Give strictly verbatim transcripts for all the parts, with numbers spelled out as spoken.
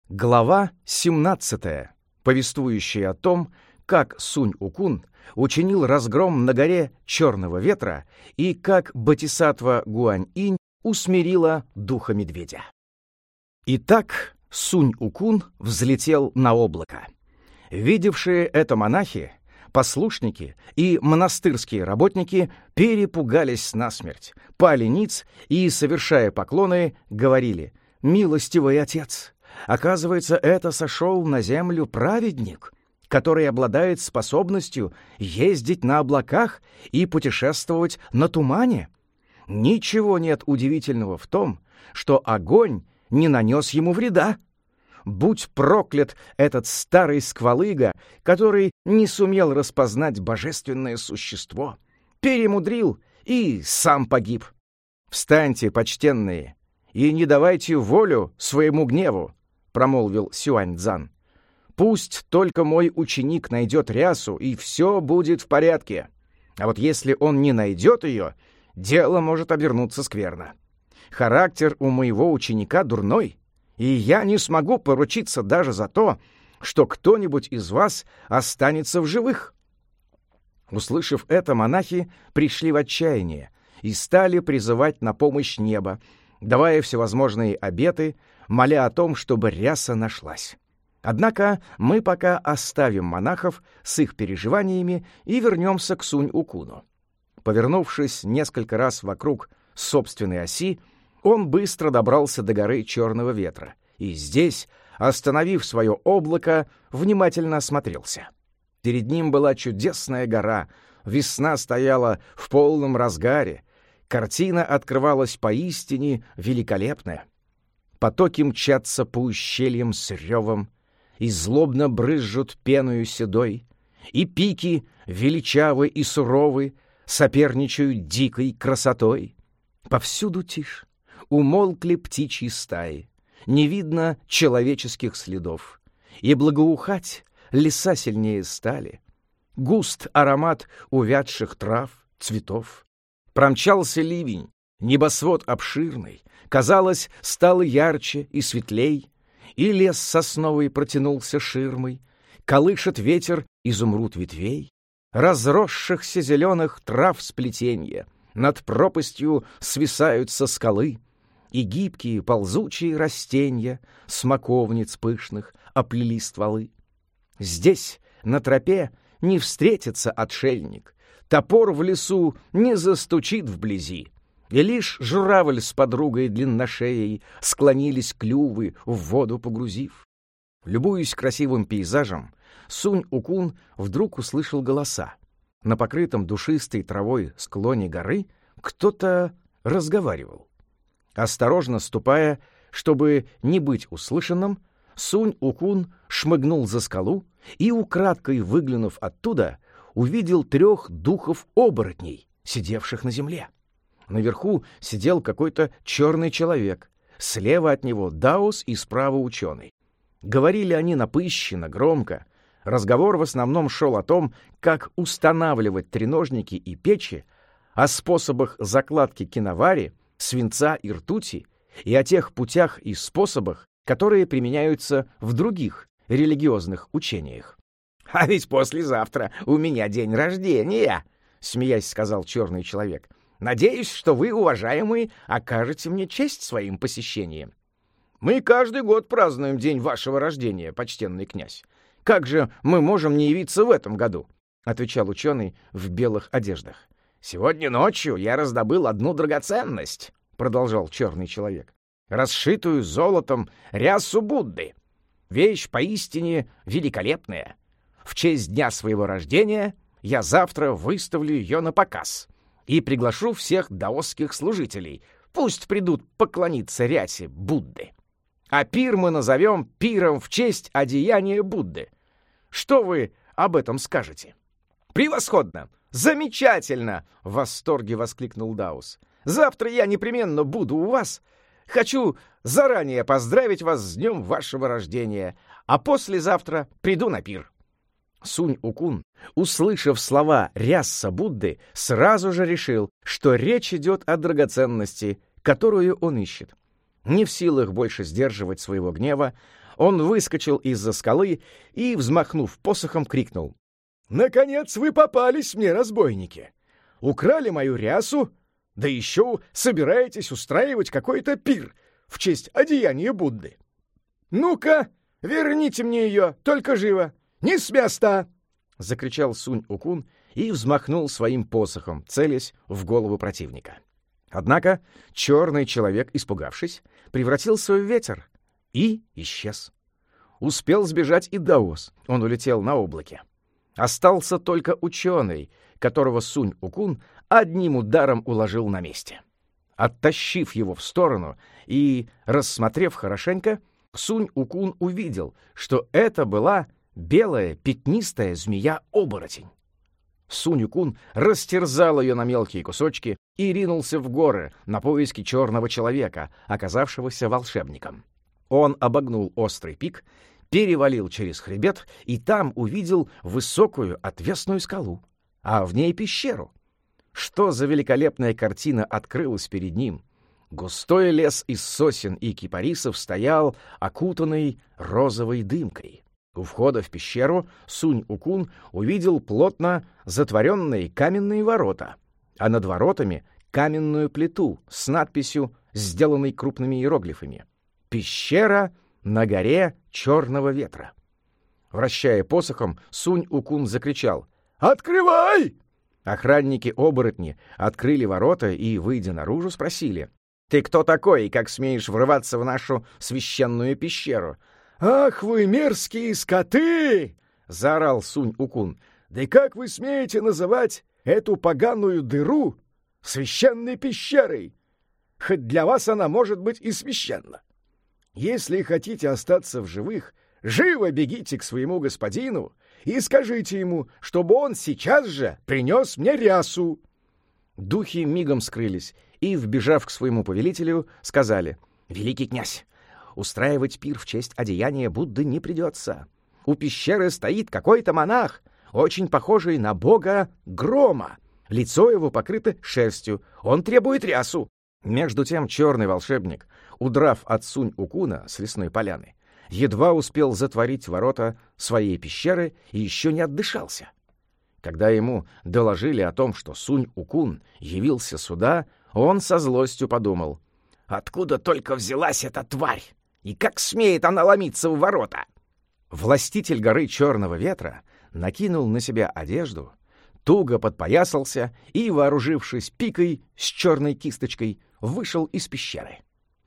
Глава семнадцатая, повествующая о том, как Сунь-Укун учинил разгром на горе Черного Ветра и как Бодхисаттва Гуань-инь усмирила духа медведя. Итак, Сунь-Укун взлетел на облако. Видевшие это монахи, послушники и монастырские работники перепугались насмерть, пали ниц и, совершая поклоны, говорили: «Милостивый отец, оказывается, это сошел на землю праведник, который обладает способностью ездить на облаках и путешествовать на тумане. Ничего нет удивительного в том, что огонь не нанес ему вреда. Будь проклят этот старый сквалыга, который не сумел распознать божественное существо, перемудрил и сам погиб. Встаньте, почтенные, и не давайте волю своему гневу», — промолвил Сюань-дзан. «Пусть только мой ученик найдет рясу, и все будет в порядке. А вот если он не найдет ее, дело может обернуться скверно. Характер у моего ученика дурной, и я не смогу поручиться даже за то, что кто-нибудь из вас останется в живых». Услышав это, монахи пришли в отчаяние и стали призывать на помощь небо, давая всевозможные обеты, моля о том, чтобы ряса нашлась. Однако мы пока оставим монахов с их переживаниями и вернемся к Сунь-Укуну. Повернувшись несколько раз вокруг собственной оси, он быстро добрался до горы Черного Ветра и здесь, остановив свое облако, внимательно осмотрелся. Перед ним была чудесная гора, весна стояла в полном разгаре, картина открывалась поистине великолепная. Потоки мчатся по ущельям с ревом, и злобно брызжут пеною седой, и пики, величавы и суровы, соперничают дикой красотой. Повсюду тишь, умолкли птичьи стаи, не видно человеческих следов, и благоухать леса сильнее стали. Густ аромат увядших трав, цветов. Промчался ливень, небосвод обширный, казалось, стало ярче и светлей, и лес сосновый протянулся ширмой, колышет ветер изумруд ветвей, разросшихся зеленых трав сплетенья, над пропастью свисают со скалы, и гибкие ползучие растенья смоковниц пышных оплели стволы. Здесь, на тропе, не встретится отшельник, топор в лесу не застучит вблизи, и лишь журавль с подругой длинношеей склонились клювы, в воду погрузив. Любуясь красивым пейзажем, Сунь-Укун вдруг услышал голоса. На покрытом душистой травой склоне горы кто-то разговаривал. Осторожно ступая, чтобы не быть услышанным, Сунь-Укун шмыгнул за скалу и, украдкой выглянув оттуда, увидел трех духов-оборотней, сидевших на земле. Наверху сидел какой-то черный человек, слева от него даос и справа ученый. Говорили они напыщенно, громко. Разговор в основном шел о том, как устанавливать треножники и печи, о способах закладки киновари, свинца и ртути, и о тех путях и способах, которые применяются в других религиозных учениях. «А ведь послезавтра у меня день рождения», — смеясь сказал черный человек. «Надеюсь, что вы, уважаемые, окажете мне честь своим посещением». «Мы каждый год празднуем день вашего рождения, почтенный князь. Как же мы можем не явиться в этом году?» — отвечал ученый в белых одеждах. «Сегодня ночью я раздобыл одну драгоценность», — продолжал черный человек, «расшитую золотом рясу Будды. Вещь поистине великолепная. В честь дня своего рождения я завтра выставлю ее на показ и приглашу всех даосских служителей. Пусть придут поклониться рясе Будды. А пир мы назовем пиром в честь одеяния Будды. Что вы об этом скажете?» «Превосходно! Замечательно!» — в восторге воскликнул даос. «Завтра я непременно буду у вас. Хочу заранее поздравить вас с днем вашего рождения, а послезавтра приду на пир». Сунь-Укун, услышав слова ряса Будды, сразу же решил, что речь идет о драгоценности, которую он ищет. Не в силах больше сдерживать своего гнева, Он выскочил из-за скалы и, взмахнув посохом, крикнул: «Наконец вы попались мне, разбойники! Украли мою рясу, да еще собираетесь устраивать какой-то пир в честь одеяния Будды. Ну-ка, верните мне ее, только живо! Не с места!» — закричал Сунь-Укун и взмахнул своим посохом, целясь в голову противника. Однако черный человек, испугавшись, превратился в ветер и исчез. Успел сбежать и Даос, он улетел на облаке. Остался только ученый, которого Сунь-Укун одним ударом уложил на месте. Оттащив его в сторону и рассмотрев хорошенько, Сунь-Укун увидел, что это была белая пятнистая змея-оборотень. Сунь-Укун растерзал ее на мелкие кусочки и ринулся в горы на поиски черного человека, оказавшегося волшебником. Он обогнул острый пик, перевалил через хребет и там увидел высокую отвесную скалу, а в ней пещеру. Что за великолепная картина открылась перед ним! Густой лес из сосен и кипарисов стоял, окутанный розовой дымкой. У входа в пещеру Сунь-Укун увидел плотно затворенные каменные ворота, а над воротами каменную плиту с надписью, сделанной крупными иероглифами: «Пещера на горе черного ветра». Вращая посохом, Сунь-Укун закричал: «Открывай!» Охранники-оборотни открыли ворота и, выйдя наружу, спросили: «Ты кто такой и как смеешь врываться в нашу священную пещеру?» «Ах вы мерзкие скоты!» — заорал Сунь-Укун. «Да и как вы смеете называть эту поганую дыру священной пещерой? Хоть для вас она может быть и священна. Если хотите остаться в живых, живо бегите к своему господину и скажите ему, чтобы он сейчас же принес мне рясу». Духи мигом скрылись и, вбежав к своему повелителю, сказали: «Великий князь, устраивать пир в честь одеяния Будды не придется. У пещеры стоит какой-то монах, очень похожий на бога Грома. Лицо его покрыто шерстью, он требует рясу». Между тем черный волшебник, удрав от Сунь-Укуна с лесной поляны, едва успел затворить ворота своей пещеры и еще не отдышался. Когда ему доложили о том, что Сунь-Укун явился сюда, он со злостью подумал: «Откуда только взялась эта тварь? И как смеет она ломиться в ворота?» Властитель горы Черного Ветра накинул на себя одежду, туго подпоясался и, вооружившись пикой с черной кисточкой, вышел из пещеры.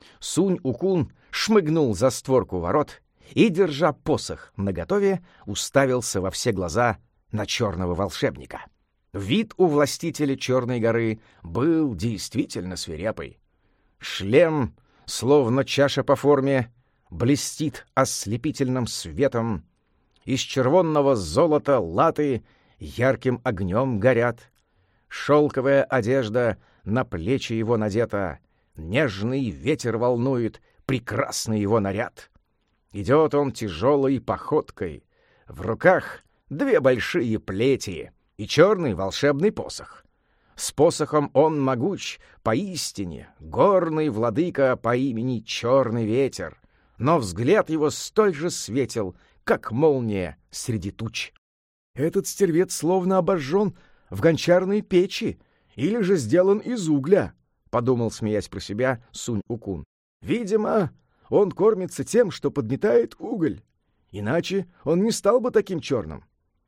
Сунь-Укун шмыгнул за створку ворот и, держа посох наготове, уставился во все глаза на черного волшебника. Вид у властителя Черной горы был действительно свирепый. Шлем, словно чаша по форме, блестит ослепительным светом. Из червонного золота латы ярким огнем горят. Шелковая одежда на плечи его надета, нежный ветер волнует прекрасный его наряд. Идет он тяжелой походкой, в руках две большие плети и черный волшебный посох. С посохом он могуч, поистине, горный владыка по имени Черный Ветер, но взгляд его столь же светел, как молния среди туч. Этот стервец словно обожжен в гончарной печи или же сделан из угля, — подумал, смеясь про себя, Сунь-Укун. Видимо, он кормится тем, что подметает уголь, иначе он не стал бы таким черным.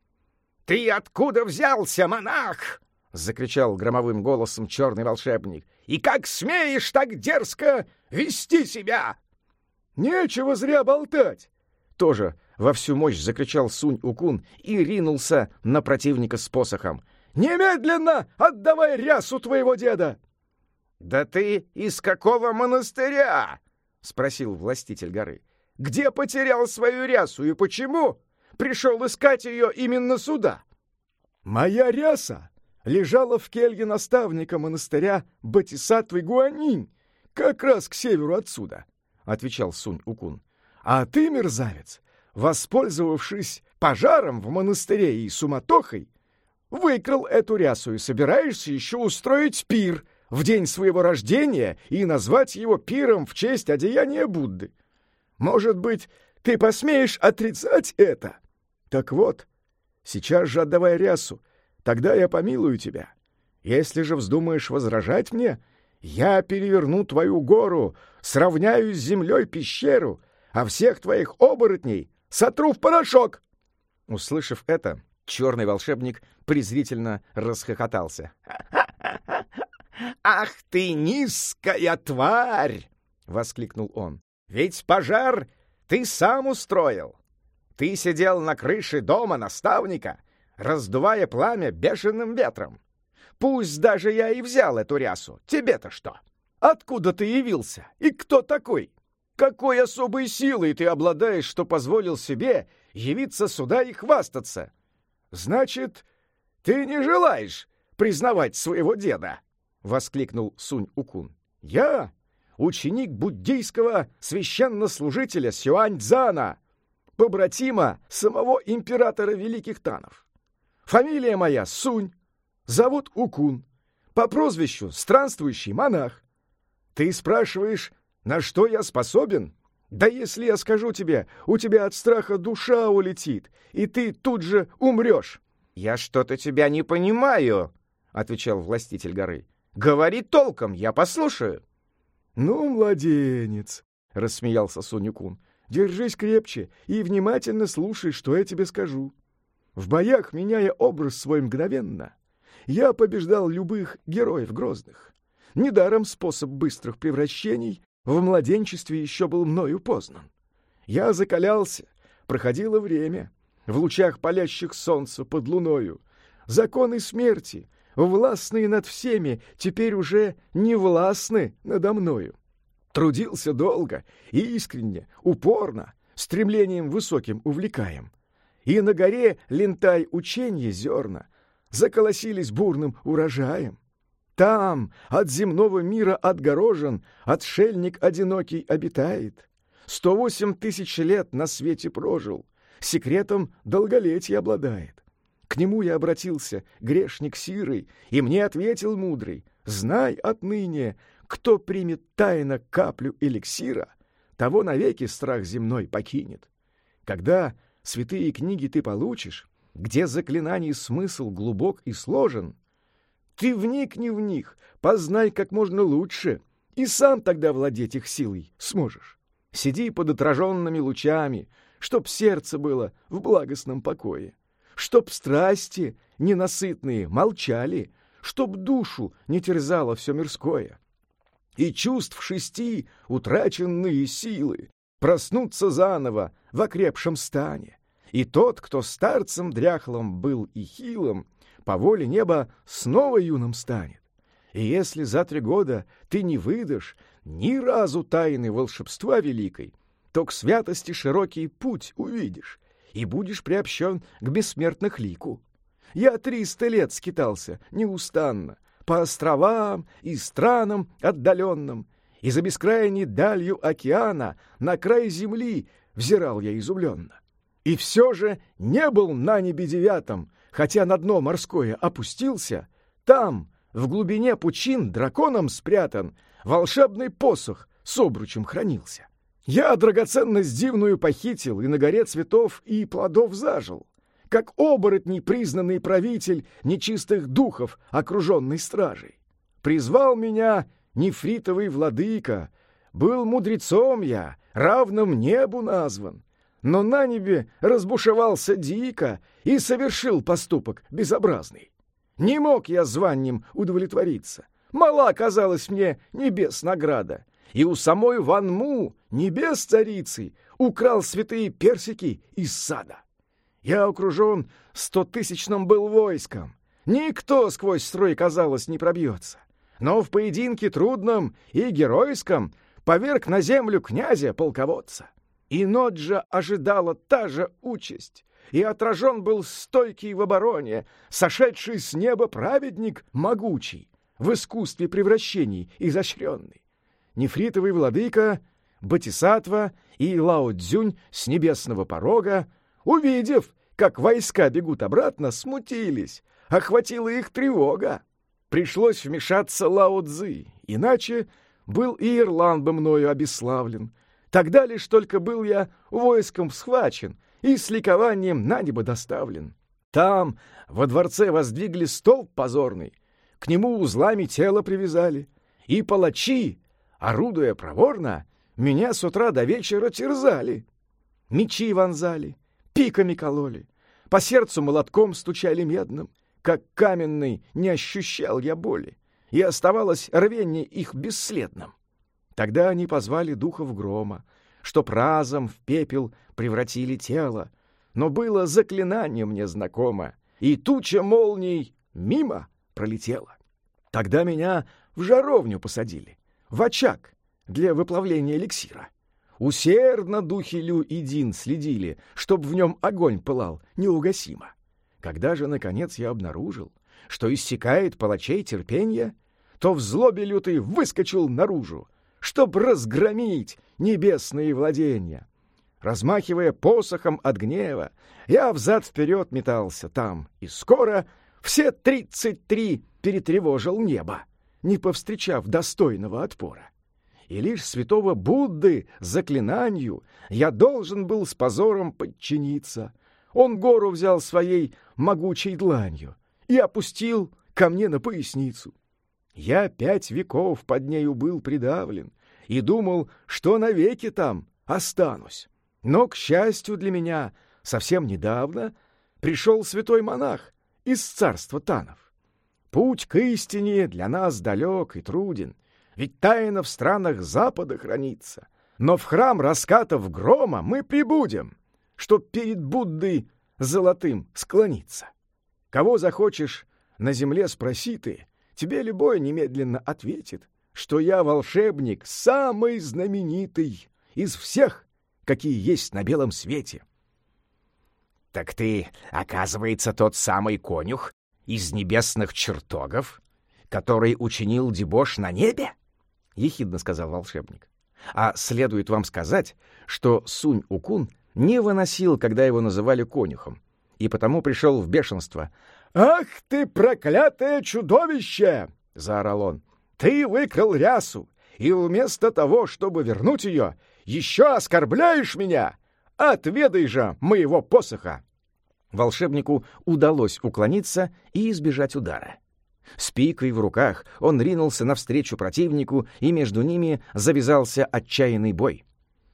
— Ты откуда взялся, монах? — закричал громовым голосом черный волшебник. — И как смеешь так дерзко вести себя? — Нечего зря болтать! — тоже во всю мощь закричал Сунь-Укун и ринулся на противника с посохом. — Немедленно отдавай рясу твоего деда! — Да ты из какого монастыря? — спросил властитель горы. — Где потерял свою рясу и почему пришел искать ее именно сюда? — Моя ряса лежала в келье наставника монастыря Бодхисаттвы Гуанинь, как раз к северу отсюда, — отвечал Сунь-Укун. — А ты, мерзавец, воспользовавшись пожаром в монастыре и суматохой, выкрал эту рясу и собираешься еще устроить пир в день своего рождения и назвать его пиром в честь одеяния Будды. Может быть, Ты посмеешь отрицать это? Так вот, сейчас же отдавай рясу, тогда я помилую тебя. Если же вздумаешь возражать мне, я переверну твою гору, сравняю с землей пещеру, а всех твоих оборотней сотру в порошок!» Услышав это, черный волшебник презрительно расхохотался. «Ах ты, низкая тварь!» — воскликнул он. «Ведь пожар ты сам устроил. Ты сидел на крыше дома наставника, раздувая пламя бешеным ветром. Пусть даже я и взял эту рясу, тебе-то что? Откуда ты явился? И кто такой? Какой особой силой ты обладаешь, что позволил себе явиться сюда и хвастаться? Значит, ты не желаешь признавать своего деда?» — воскликнул Сунь-Укун. «Я ученик буддийского священнослужителя Сюань-Дзана, побратима самого императора Великих Танов. Фамилия моя Сунь, зовут Укун, по прозвищу странствующий монах. Ты спрашиваешь, на что я способен? Да если я скажу тебе, у тебя от страха душа улетит, и ты тут же умрешь». «Я что-то тебя не понимаю», — отвечал властитель горы. «Говори толком, я послушаю». «Ну, младенец», — рассмеялся Сунь-Укун, — «держись крепче и внимательно слушай, что я тебе скажу. В боях, меняя образ свой мгновенно, я побеждал любых героев грозных. Недаром способ быстрых превращений в младенчестве еще был мною познан. Я закалялся, проходило время, в лучах палящих солнца под луною. Законы смерти, властные над всеми, теперь уже не властны надо мною. Трудился долго и искренне, упорно, стремлением высоким увлекаем. И на горе лентай ученье зерна заколосились бурным урожаем. Там от земного мира отгорожен отшельник одинокий обитает. Сто восемь тысяч лет на свете прожил, секретом долголетия обладает. К нему я обратился, грешник сирый, и мне ответил мудрый: знай отныне, кто примет тайно каплю эликсира, того навеки страх земной покинет. Когда святые книги ты получишь, где заклинаний смысл глубок и сложен, ты вникни в них, познай как можно лучше, и сам тогда владеть их силой сможешь. Сиди под отраженными лучами, чтоб сердце было в благостном покое, чтоб страсти ненасытные молчали, чтоб душу не терзало все мирское. И чувств шести утраченные силы проснутся заново в окрепшем стане. И тот, кто старцем дряхлым был и хилым, по воле неба снова юным станет. И если за три года ты не выдашь ни разу тайны волшебства великой, то к святости широкий путь увидишь и будешь приобщен к бессмертных лику. Я триста лет скитался неустанно по островам и странам отдаленным, и за бескрайней далью океана на край земли взирал я изумленно. И все же не был на небе девятом, хотя на дно морское опустился. Там, в глубине пучин, драконом спрятан, волшебный посох с обручем хранился. Я драгоценность дивную похитил и на горе цветов и плодов зажил, как оборотний признанный правитель нечистых духов, окруженный стражей. Призвал меня нефритовый владыка, был мудрецом я, равным небу назван, но на небе разбушевался дико и совершил поступок безобразный. Не мог я званием удовлетвориться, мала казалась мне небес награда, и у самой Ванму, небес царицы, украл святые персики из сада. Я окружен стотысячным был войском, никто сквозь строй, казалось, не пробьется, но в поединке трудном и геройском поверг на землю князя-полководца. И Ноджа ожидала та же участь, и отражен был стойкий в обороне, сошедший с неба праведник могучий, в искусстве превращений изощренный. Нефритовый владыка, Бодхисаттва и Лао-Цзюнь с небесного порога, увидев, как войска бегут обратно, смутились, охватила их тревога. Пришлось вмешаться Лао-Цзы, иначе был и Ирлан бы мною обесславлен. Тогда лишь только был я войском схвачен и с ликованием на небо доставлен. Там во дворце воздвигли столб позорный, к нему узлами тело привязали, и палачи, орудуя проворно, меня с утра до вечера терзали. Мечи вонзали, пиками кололи, по сердцу молотком стучали медным, как каменный не ощущал я боли, и оставалось рвение их бесследным. Тогда они позвали духов грома, чтоб разом в пепел превратили тело, но было заклинание мне знакомо, и туча молний мимо пролетела. Тогда меня в жаровню посадили, в очаг для выплавления эликсира. Усердно духи Лю и Дин следили, чтоб в нем огонь пылал неугасимо. Когда же, наконец, я обнаружил, что иссякает палачей терпенье, то в злобе лютой выскочил наружу, чтоб разгромить небесные владения. Размахивая посохом от гнева, я взад-вперед метался там, и скоро все тридцать три перетревожил небо, не повстречав достойного отпора. И лишь святого Будды заклинанию я должен был с позором подчиниться. Он гору взял своей могучей дланью и опустил ко мне на поясницу. Я пять веков под нею был придавлен и думал, что навеки там останусь. Но, к счастью для меня, совсем недавно пришел святой монах из царства Танов. Путь к истине для нас далек и труден, ведь тайна в странах Запада хранится. Но в храм раскатов грома мы прибудем, чтоб перед Буддой золотым склониться. Кого захочешь на земле спроси ты, тебе любой немедленно ответит, что я волшебник самый знаменитый из всех, какие есть на белом свете. — Так ты, оказывается, тот самый конюх из небесных чертогов, который учинил дебош на небе? — ехидно сказал волшебник. — А следует вам сказать, что Сунь-Укун не выносил, когда его называли конюхом, и потому пришел в бешенство. — «Ах ты, проклятое чудовище!» — заорал он. «Ты выкрал рясу, и вместо того, чтобы вернуть ее, еще оскорбляешь меня! Отведай же моего посоха!» Волшебнику удалось уклониться и избежать удара. С пикой в руках он ринулся навстречу противнику, и между ними завязался отчаянный бой.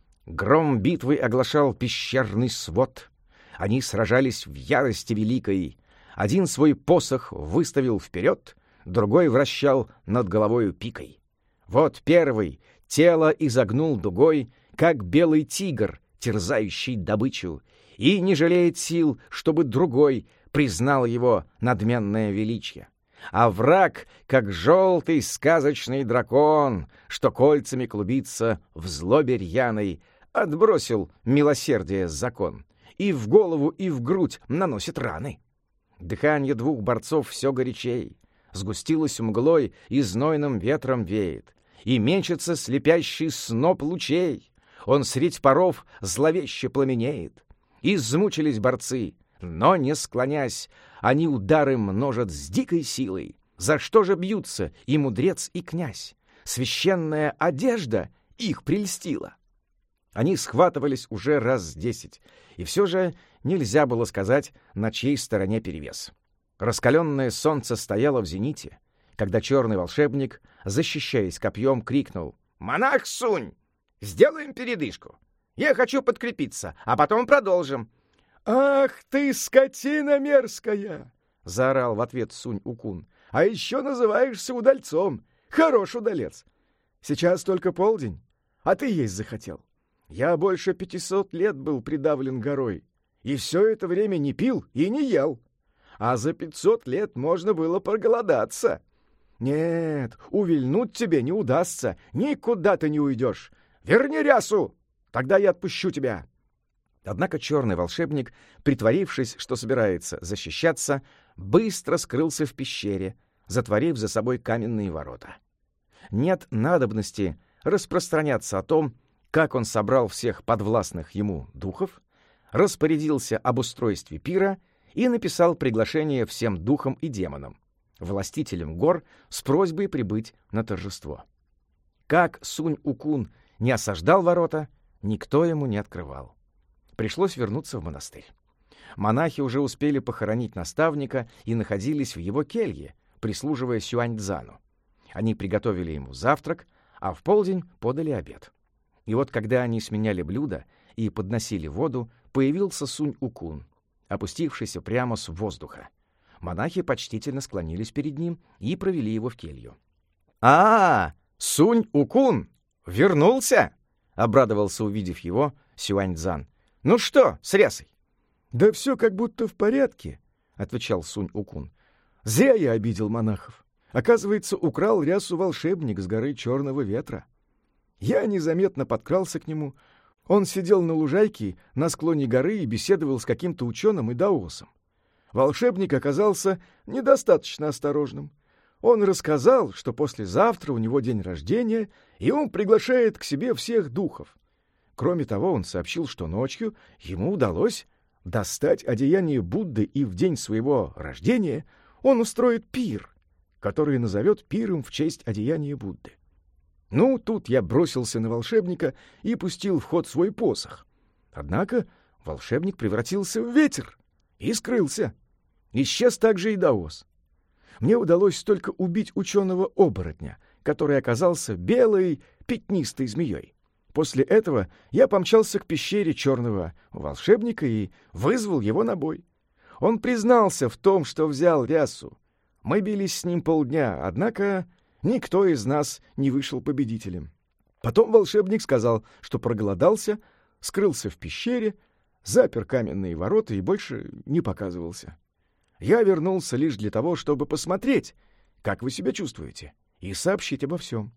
Гром битвы оглашал пещерный свод. Они сражались в ярости великой. Один свой посох выставил вперед, другой вращал над головою пикой. Вот первый тело изогнул дугой, как белый тигр, терзающий добычу, и не жалеет сил, чтобы другой признал его надменное величие. А враг, как желтый сказочный дракон, что кольцами клубится в злобе рьяной, отбросил милосердие закон и в голову, и в грудь наносит раны. Дыхание двух борцов все горячей, сгустилось мглой и знойным ветром веет, и мечется слепящий сноп лучей. Он средь паров зловеще пламенеет. Измучились борцы, но, не склонясь, они удары множат с дикой силой. За что же бьются и мудрец, и князь? Священная одежда их прельстила. Они схватывались уже раз десять, и все же нельзя было сказать, на чьей стороне перевес. Раскаленное солнце стояло в зените, когда черный волшебник, защищаясь копьем, крикнул: «Монах Сунь, сделаем передышку. Я хочу подкрепиться, а потом продолжим». «Ах ты, скотина мерзкая!» — заорал в ответ Сунь-Укун. «А еще называешься удальцом. Хорош удалец. Сейчас только полдень, а ты есть захотел. Я больше пятисот лет был придавлен горой, и все это время не пил и не ел. А за пятьсот лет можно было проголодаться. Нет, увильнуть тебе не удастся, никуда ты не уйдешь. Верни рясу, тогда я отпущу тебя». Однако черный волшебник, притворившись, что собирается защищаться, быстро скрылся в пещере, затворив за собой каменные ворота. Нет надобности распространяться о том, как он собрал всех подвластных ему духов, распорядился об устройстве пира и написал приглашение всем духам и демонам, властителям гор, с просьбой прибыть на торжество. Как Сунь-Укун не осаждал ворота, Никто ему не открывал. Пришлось вернуться в монастырь. Монахи уже успели похоронить наставника и находились в его келье, прислуживая Сюаньцзану. Они приготовили ему завтрак, а в полдень подали обед. И вот когда они сменяли блюда и подносили воду, появился Сунь-Укун, опустившийся прямо с воздуха. Монахи почтительно склонились перед ним и провели его в келью. «А, Сунь-Укун! Вернулся!» — обрадовался, увидев его, Сюаньцзан. «Ну что с рясой?» «Да все как будто в порядке», — отвечал Сунь-Укун. «Зря я обидел монахов. Оказывается, украл рясу волшебник с горы Черного Ветра. Я незаметно подкрался к нему. Он сидел на лужайке на склоне горы и беседовал с каким-то ученым и даосом. Волшебник оказался недостаточно осторожным. Он рассказал, что послезавтра у него день рождения, и он приглашает к себе всех духов. Кроме того, он сообщил, что ночью ему удалось достать одеяние Будды, и в день своего рождения он устроит пир, который назовет пиром в честь одеяния Будды. Ну, тут я бросился на волшебника и пустил в ход свой посох. Однако волшебник превратился в ветер и скрылся. Исчез также и даос. Мне удалось только убить ученого-оборотня, который оказался белой пятнистой змеей. После этого я помчался к пещере черного волшебника и вызвал его на бой. Он признался в том, что взял рясу. Мы бились с ним полдня, однако никто из нас не вышел победителем. Потом волшебник сказал, что проголодался, скрылся в пещере, запер каменные ворота и больше не показывался. Я вернулся лишь для того, чтобы посмотреть, как вы себя чувствуете, и сообщить обо всем.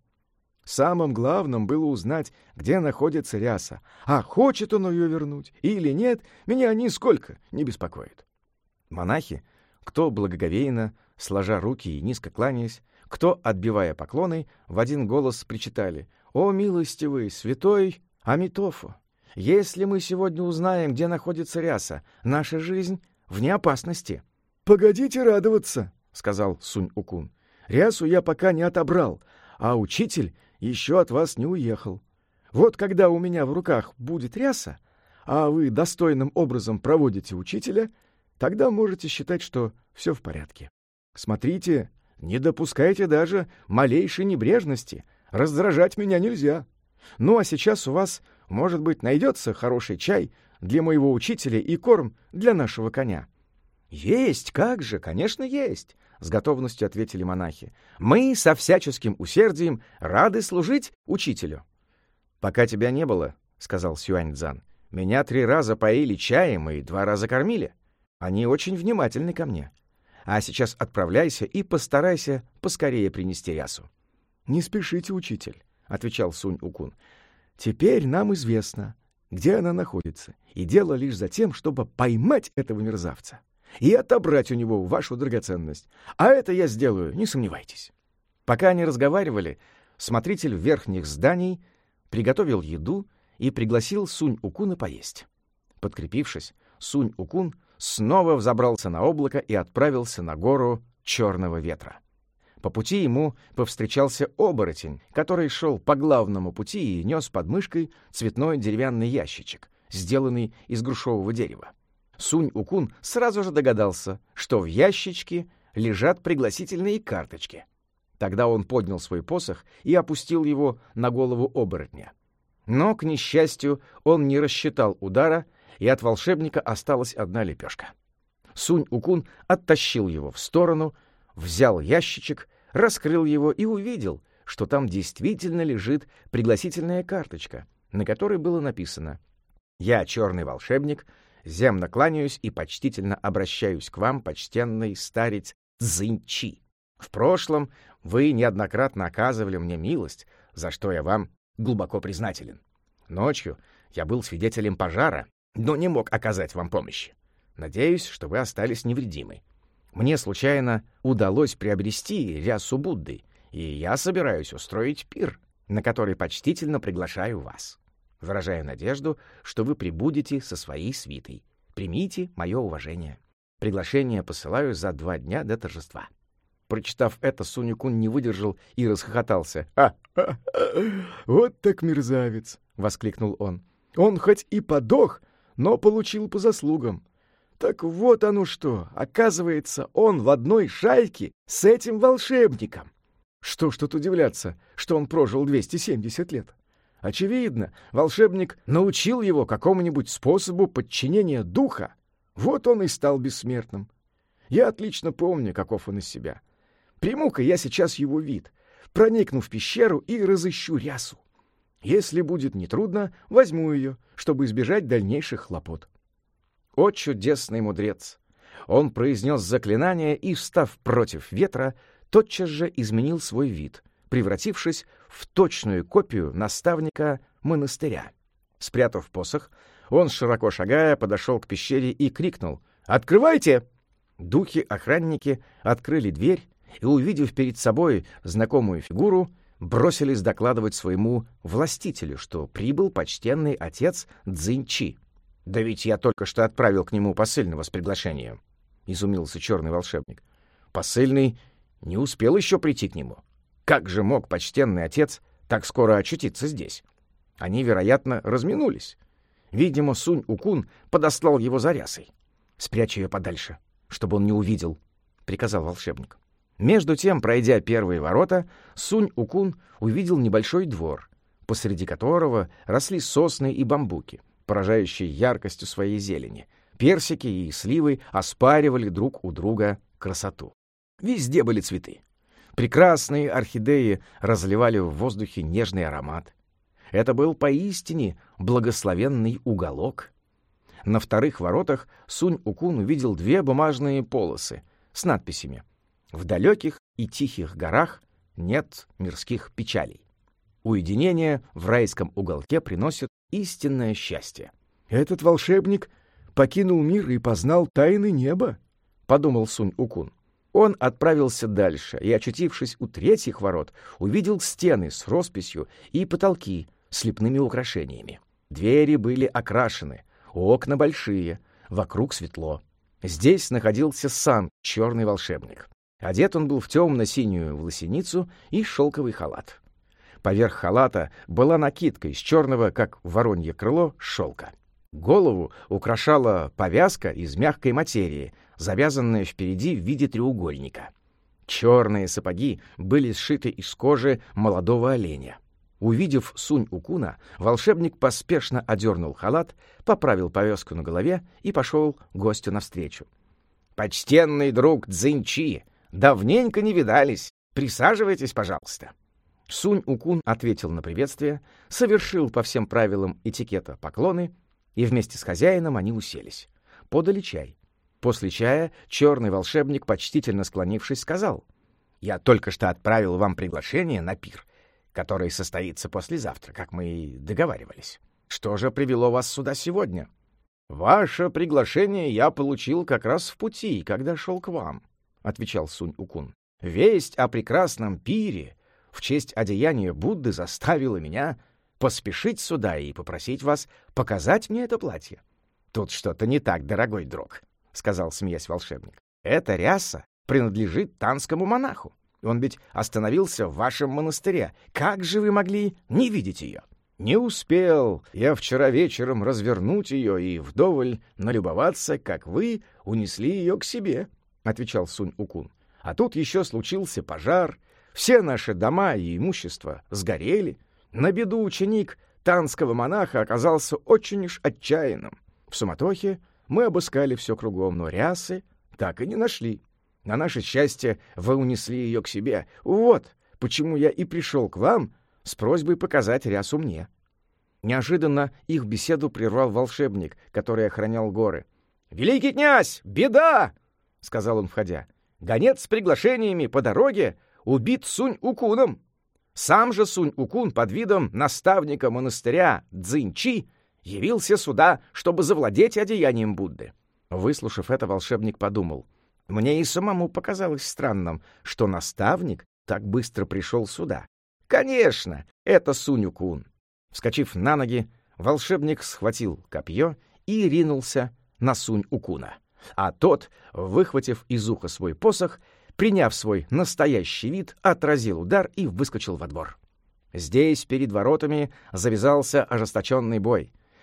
Самым главным было узнать, где находится ряса, а хочет он ее вернуть или нет, меня нисколько не беспокоит. Монахи, кто благоговейно, сложа руки и низко кланяясь, кто, отбивая поклоны, в один голос причитали: «О, милостивый, святой Амитофо! Если мы сегодня узнаем, где находится ряса, наша жизнь вне опасности». «Погодите радоваться», — сказал Сунь-Укун. «Рясу я пока не отобрал, а учитель еще от вас не уехал. Вот когда у меня в руках будет ряса, а вы достойным образом проводите учителя, тогда можете считать, что все в порядке. Смотрите, не допускайте даже малейшей небрежности, раздражать меня нельзя. Ну а сейчас у вас, может быть, найдется хороший чай для моего учителя и корм для нашего коня». «Есть, как же, конечно, есть», — с готовностью ответили монахи. «Мы со всяческим усердием рады служить учителю». «Пока тебя не было», — сказал Сюаньцзан, — «меня три раза поили чаем и два раза кормили. Они очень внимательны ко мне. А сейчас отправляйся и постарайся поскорее принести рясу». «Не спешите, учитель», — отвечал Сунь-Укун. «Теперь нам известно, где она находится, и дело лишь за тем, чтобы поймать этого мерзавца и отобрать у него вашу драгоценность. А это я сделаю, не сомневайтесь». Пока они разговаривали, смотритель верхних зданий приготовил еду и пригласил Сунь-Укуна поесть. Подкрепившись, Сунь-Укун снова взобрался на облако и отправился на гору Черного Ветра. По пути ему повстречался оборотень, который шел по главному пути и нес под мышкой цветной деревянный ящичек, сделанный из грушевого дерева. Сунь-Укун сразу же догадался, что в ящичке лежат пригласительные карточки. Тогда он поднял свой посох и опустил его на голову оборотня. Но, к несчастью, он не рассчитал удара, и от волшебника осталась одна лепешка. Сунь-Укун оттащил его в сторону, взял ящичек, раскрыл его и увидел, что там действительно лежит пригласительная карточка, на которой было написано: «Я черный волшебник, земно кланяюсь и почтительно обращаюсь к вам, почтенный старец Цзинь-Чи. В прошлом вы неоднократно оказывали мне милость, за что я вам глубоко признателен. Ночью я был свидетелем пожара, но не мог оказать вам помощи. Надеюсь, что вы остались невредимы. Мне случайно удалось приобрести рясу Будды, и я собираюсь устроить пир, на который почтительно приглашаю вас. Выражаю надежду, что вы прибудете со своей свитой. Примите мое уважение. Приглашение посылаю за два дня до торжества». Прочитав это, Сунь-Укун не выдержал и расхохотался. «А, вот так мерзавец!» — воскликнул он. Он хоть и подох, но получил по заслугам. Так вот оно что, оказывается, он в одной шайке с этим волшебником. Что ж тут удивляться, что он прожил двести семьдесят лет? Очевидно, волшебник научил его какому-нибудь способу подчинения духа. Вот он и стал бессмертным. Я отлично помню, каков он из себя. Приму-ка я сейчас его вид, проникну в пещеру и разыщу рясу. Если будет нетрудно, возьму ее, чтобы избежать дальнейших хлопот. О, чудесный мудрец! Он произнес заклинание и, встав против ветра, тотчас же изменил свой вид, превратившись в точную копию наставника монастыря. Спрятав посох, он, широко шагая, подошел к пещере и крикнул: «Открывайте!» Духи-охранники открыли дверь и, увидев перед собой знакомую фигуру, бросились докладывать своему властителю, что прибыл почтенный отец Цзиньчи. «Да ведь я только что отправил к нему посыльного с приглашением», — изумился черный волшебник. «Посыльный не успел еще прийти к нему. Как же мог почтенный отец так скоро очутиться здесь? Они, вероятно, разминулись. Видимо, Сунь-Укун подослал его за рясой. Спрячь ее подальше, чтобы он не увидел», — приказал волшебник. Между тем, пройдя первые ворота, Сунь-Укун увидел небольшой двор, посреди которого росли сосны и бамбуки, поражающие яркостью своей зелени. Персики и сливы оспаривали друг у друга красоту. Везде были цветы. Прекрасные орхидеи разливали в воздухе нежный аромат. Это был поистине благословенный уголок. На вторых воротах Сунь-Укун увидел две бумажные полосы с надписями: «В далеких и тихих горах нет мирских печалей. Уединение в райском уголке приносит истинное счастье». «Этот волшебник покинул мир и познал тайны неба», — подумал Сунь-Укун. Он отправился дальше и, очутившись у третьих ворот, увидел стены с росписью и потолки с лепными украшениями. Двери были окрашены, окна большие, вокруг светло. Здесь находился сам черный волшебник. Одет он был в темно-синюю власеницу и шелковый халат. Поверх халата была накидка из черного, как воронье крыло, шелка. Голову украшала повязка из мягкой материи, завязанная впереди в виде треугольника. Черные сапоги были сшиты из кожи молодого оленя. Увидев Сунь-Укуна, волшебник поспешно одернул халат, поправил повязку на голове и пошел гостю навстречу. «Почтенный друг Цзиньчи, давненько не видались. Присаживайтесь, пожалуйста». Сунь-Укун ответил на приветствие, совершил по всем правилам этикета поклоны, и вместе с хозяином они уселись. Подали чай. После чая черный волшебник, почтительно склонившись, сказал: «Я только что отправил вам приглашение на пир, который состоится послезавтра, как мы и договаривались. Что же привело вас сюда сегодня?» «Ваше приглашение я получил как раз в пути, когда шел к вам», — отвечал Сунь-Укун. «Весть о прекрасном пире в честь одеяния Будды заставила меня поспешить сюда и попросить вас показать мне это платье». «Тут что-то не так, дорогой друг», — сказал, смеясь, волшебник. «Эта ряса принадлежит танскому монаху. Он ведь остановился в вашем монастыре. Как же вы могли не видеть ее?» «Не успел я вчера вечером развернуть ее и вдоволь налюбоваться, как вы унесли ее к себе», — отвечал Сунь-Укун. «А тут еще случился пожар. Все наши дома и имущество сгорели. На беду ученик танского монаха оказался очень уж отчаянным. В суматохе мы обыскали все кругом, но рясы так и не нашли. На наше счастье вы унесли ее к себе. Вот почему я и пришел к вам с просьбой показать рясу мне». Неожиданно их беседу прервал волшебник, который охранял горы. «Великий князь, беда!» — сказал он, входя. «Гонец с приглашениями по дороге убит Сунь-Укуном. Сам же Сунь-Укун под видом наставника монастыря Цзиньчи явился сюда, чтобы завладеть одеянием Будды». Выслушав это, волшебник подумал: «Мне и самому показалось странным, что наставник так быстро пришел сюда. Конечно, это Сунь-Укун». Вскочив на ноги, волшебник схватил копье и ринулся на Сунь-Укуна. А тот, выхватив из уха свой посох, приняв свой настоящий вид, отразил удар и выскочил во двор. Здесь, перед воротами, завязался ожесточенный бой.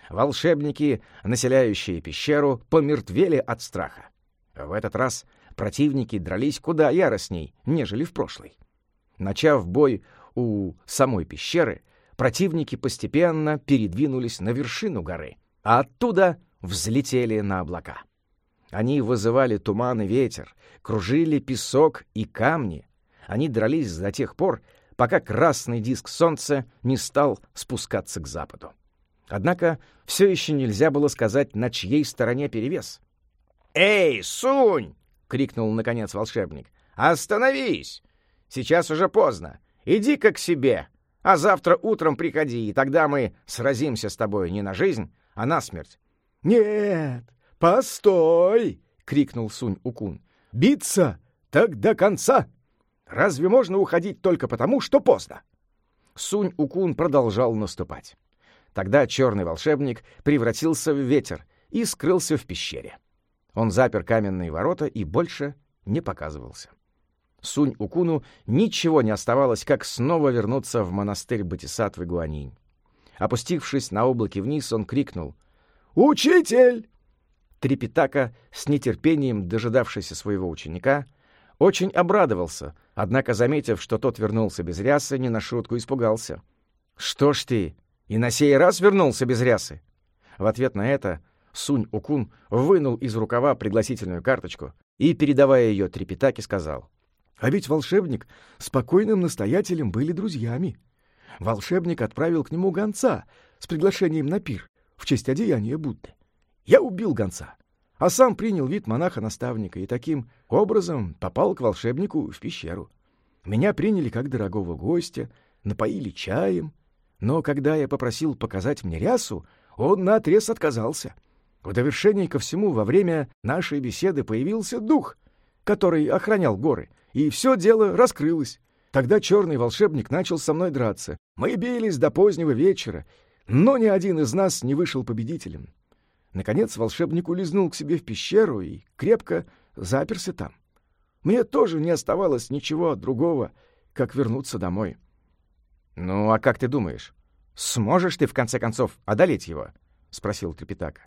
Волшебники, населяющие пещеру, помертвели от страха. В этот раз противники дрались куда яростней, нежели в прошлый. Начав бой у самой пещеры, противники постепенно передвинулись на вершину горы, а оттуда взлетели на облака. Они вызывали туман и ветер, кружили песок и камни. Они дрались до тех пор, пока красный диск солнца не стал спускаться к западу. Однако все еще нельзя было сказать, на чьей стороне перевес. «Эй, Сунь!» — крикнул, наконец, волшебник. «Остановись! Сейчас уже поздно. Иди-ка к себе, а завтра утром приходи, и тогда мы сразимся с тобой не на жизнь, а на смерть». «Нет, постой!» — крикнул Сунь-Укун. «Биться так до конца! Разве можно уходить только потому, что поздно?» Сунь-Укун продолжал наступать. Тогда черный волшебник превратился в ветер и скрылся в пещере. Он запер каменные ворота и больше не показывался. Сунь-Укуну ничего не оставалось, как снова вернуться в монастырь Бодхисаттвы Гуанинь. Опустившись на облаке вниз, он крикнул: «Учитель!» Трипитака, с нетерпением дожидавшийся своего ученика, очень обрадовался, однако, заметив, что тот вернулся без рясы, не на шутку испугался. «Что ж ты, и на сей раз вернулся без рясы?» В ответ на это Сунь-Укун вынул из рукава пригласительную карточку и, передавая ее Трипитаке, сказал: «А ведь волшебник с покойным настоятелем были друзьями. Волшебник отправил к нему гонца с приглашением на пир в честь одеяния Будды. Я убил гонца, а сам принял вид монаха-наставника и таким образом попал к волшебнику в пещеру. Меня приняли как дорогого гостя, напоили чаем, но когда я попросил показать мне рясу, он наотрез отказался. В довершение ко всему, во время нашей беседы появился дух, который охранял горы, и все дело раскрылось. Тогда черный волшебник начал со мной драться. Мы бились до позднего вечера, но ни один из нас не вышел победителем. Наконец волшебник улизнул к себе в пещеру и крепко заперся там. Мне тоже не оставалось ничего другого, как вернуться домой». «Ну, а как ты думаешь, сможешь ты, в конце концов, одолеть его?» — спросил Трипитака.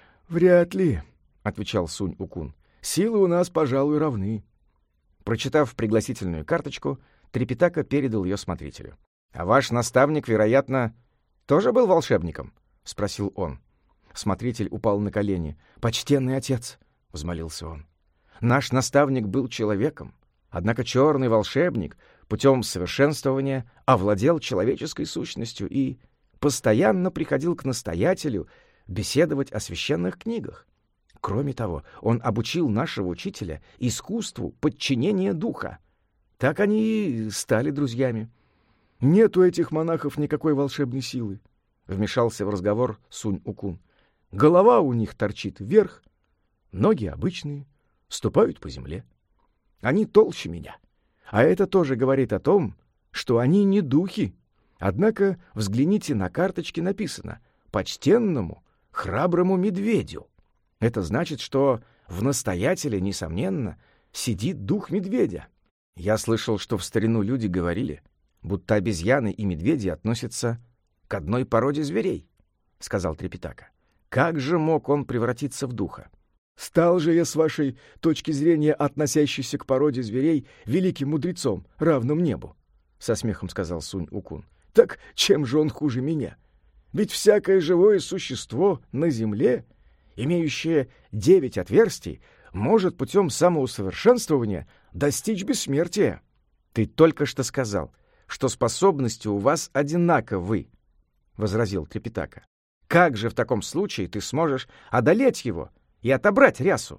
«Вряд ли», — отвечал Сунь-Укун. «Силы у нас, пожалуй, равны». Прочитав пригласительную карточку, Трипитака передал ее смотрителю. «А ваш наставник, вероятно, тоже был волшебником?» — спросил он. Смотритель упал на колени. «Почтенный отец!» — взмолился он. «Наш наставник был человеком, однако черный волшебник путем совершенствования овладел человеческой сущностью и постоянно приходил к настоятелю беседовать о священных книгах. Кроме того, он обучил нашего учителя искусству подчинения духа. Так они и стали друзьями». «Нет у этих монахов никакой волшебной силы», — вмешался в разговор Сунь-Укун. «Голова у них торчит вверх, ноги обычные, ступают по земле. Они толще меня. А это тоже говорит о том, что они не духи. Однако взгляните, на карточке написано «почтенному, храброму медведю». Это значит, что в настоятеле, несомненно, сидит дух медведя. Я слышал, что в старину люди говорили, будто обезьяны и медведи относятся к одной породе зверей, — сказал Трипитака. Как же мог он превратиться в духа? «Стал же я, с вашей точки зрения, относящийся к породе зверей, великим мудрецом, равным небу», — со смехом сказал Сунь-Укун. «Так чем же он хуже меня? Ведь всякое живое существо на земле, имеющее девять отверстий, может путем самоусовершенствования достичь бессмертия». «Ты только что сказал, что способности у вас одинаковы», — возразил Трипитака. «Как же в таком случае ты сможешь одолеть его и отобрать рясу?»